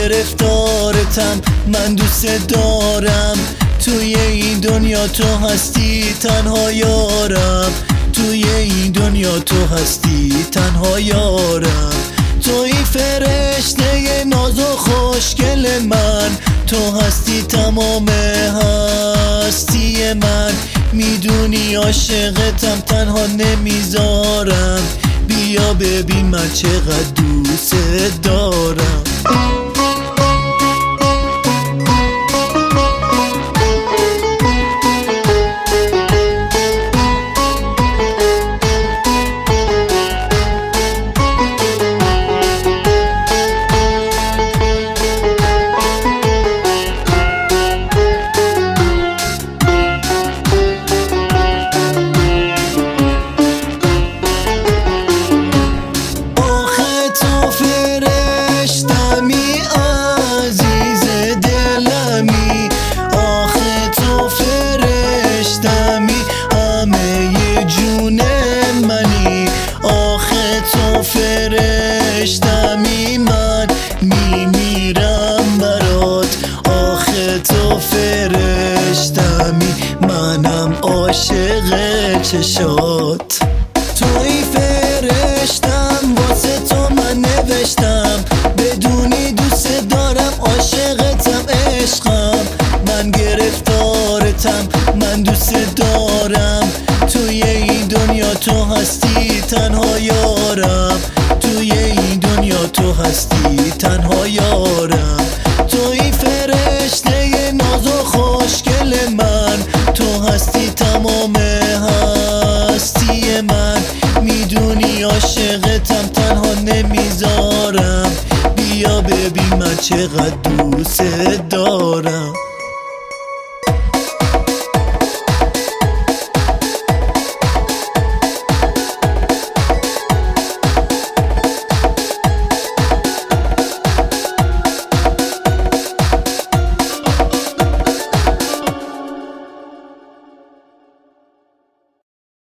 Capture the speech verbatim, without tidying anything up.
گرفتارتم، من دوست دارم. توی این دنیا تو هستی تنها یارم، توی این دنیا تو هستی تنها یارم. توی فرشته ناز و خوشگل من، تو هستی تمام هستی من. میدونی عاشقتم تنها نمیذارم، بیا ببین من چقدر دوست دارم. فرشتمی من میمیرم برات، آخه تو فرشتمی منم عاشق چشات. توی فرشتم واسه تو من نوشتم، بدونی دوست دارم عاشقتم عشقم. من گرفتارتم، من دوست دارم. توی این دنیا تو هستی تنها یارم، توی این دنیا تو هستی تنها یارم. توی فرشته ناز و خوشگل من، تو هستی تمام هستی من. میدونی عاشقتم تنها نمیذارم، بیا ببین من چقدر دوست دارم.